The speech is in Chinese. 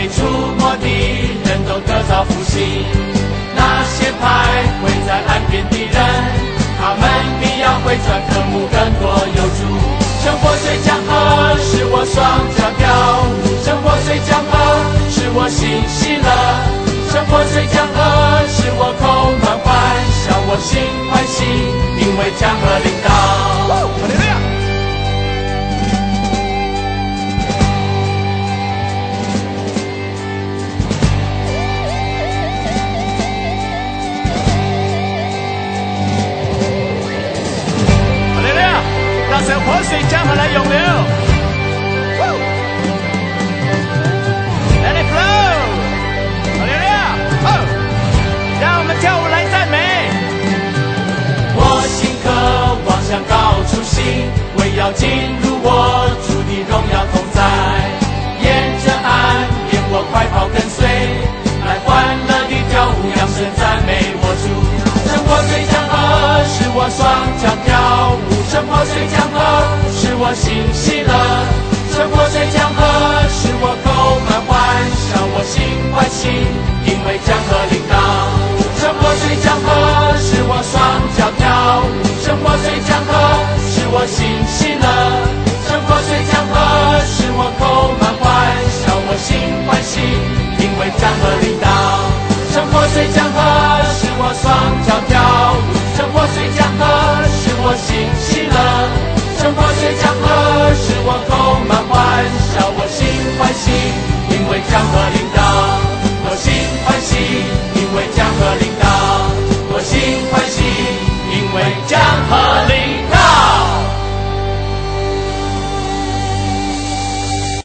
触摸的人都得到复兴。那些徘徊在岸边的人，他们必要回转，渴慕更多有主。生活水江河，使我双脚跳舞；生活水江河，使我心喜乐；生活水江河，使我口满欢笑，我心欢喜，因为江河临到。哈利路亚！让神活水江河来涌流 ，Let it flow， 哈利路亚！让我们跳舞来赞美。我心渴望向高处行，为要进入我主的荣耀同在。沿着岸边我快跑跟随，来欢乐的跳舞，扬声赞美我主。生活水江河，使我双脚跳舞；生活水江河，使我心喜乐；生活水江河，使我口满欢笑，我心欢喜。